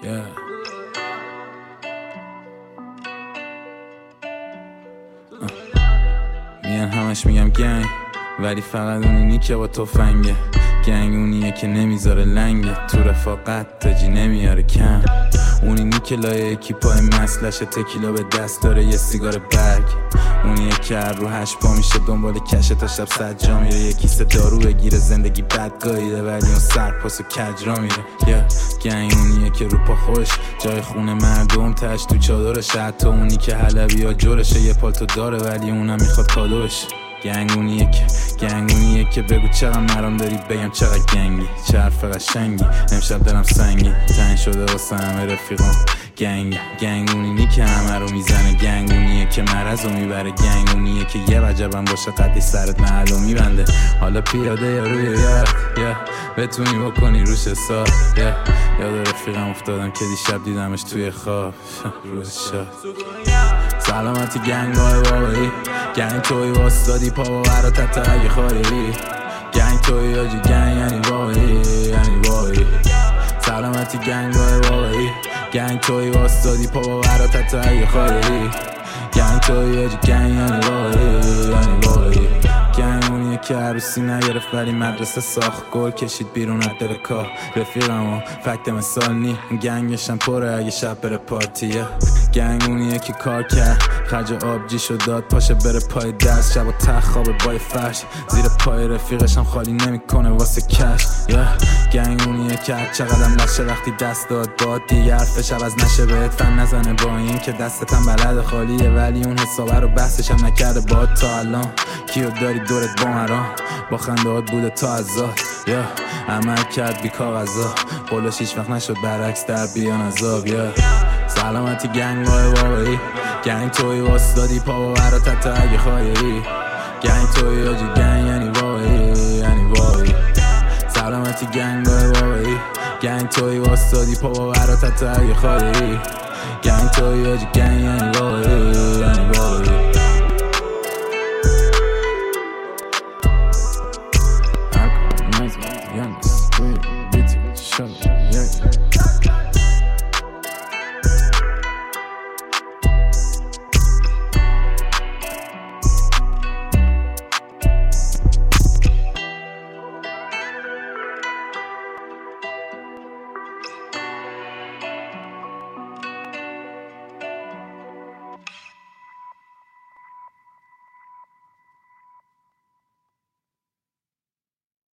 میان همش میگم گنگ، ولی فقط اونی که با تفنگه. گنگ اونیه که نمیذاره لنگه، تو رفاقت تاجی نمیاره کم. اونی که لایه یکی پای مسلشه، تکیلا به دست داره یه سیگار برگ. اونیه که هر رو 8 پا میشه دنبال کشه تا شب 100 جا میره. یه کیسه دارو بگیره زندگی بد گاییده، ولی اون سرپاس و کج را میره. گنگ اونیه که رو پا خوش جای خونه مردم تش تو چادرشه. حتی اونی که حلبی ها جورشه، یه پالتو داره ولی اونم میخواد کادو بشه. گنگ اونیه که بگو چقدر مرام داری، بگم چقدر گنگی، چه حرف قشنگی. امشب دلم سنگی تنگ شده واسه همه رفیقام. گنگ اونی که همه رو میزنه، گنگ اونیه که مرض رو میبره، گنگ اونیه که یه وجبم باشه قدی سرت محل رو میبنده. حالا پیاده یا روی یاد بتونی بکنی روش حساب. یاد رفیقم افتادم که دیشب دیدمش توی خواب. روز شد سلامتی گنگ های واقعی، گنگ توی واسدادی پا با براتت اگه خواهی. گنگ توی آجی گنگ یعنی واقعی. سلامتی گنگ های واقعی، گنگ توی واسدادی پا با براتت اگه خواهی. گنگ توی آجی گنگ یعنی واقعی. گنگ اونیه که عروسی نگرفت ولی مدرسه ساخت، گل کشید بیرون از دل کار. رفیقم و فکت مثال نی، گنگشم پره اگه شب بره پارتیه. گنگ اونیه که کار کرد خرج آبجی شد داد، پاشه بره پای دست شب و تخت خوابه بای فرش. زیر پای رفیقشم خالی نمیکنه واسه کش. گنگ اونیه که هر چقدرم نشه وقتی دست داد باد، دیگه حرفش عوض نشه بهت فن نزنه. با این که دستتم بلد خالیه، ولی اون حسابه رو بحثشم نکرده باد تا الان. کیو داری دورت با مرام، با خندهات بوده تا ازاد. عمل کرد بی کاغذا، قولش هیچ وقت نشد برعکس در بیان عذاب. سلامتی گنگ های واقعی، گنگ توی واسدادی پا با براتت اگه خواهی. گنگ توی آجی گنگ یعنی واقعی. سلامتی گنگ های واقعی، گنگ توی واسدادی پا با براتت اگه خواهی. گنگ توی آجی گنگ یعنی واقعی. Young, sweet, bitch, show.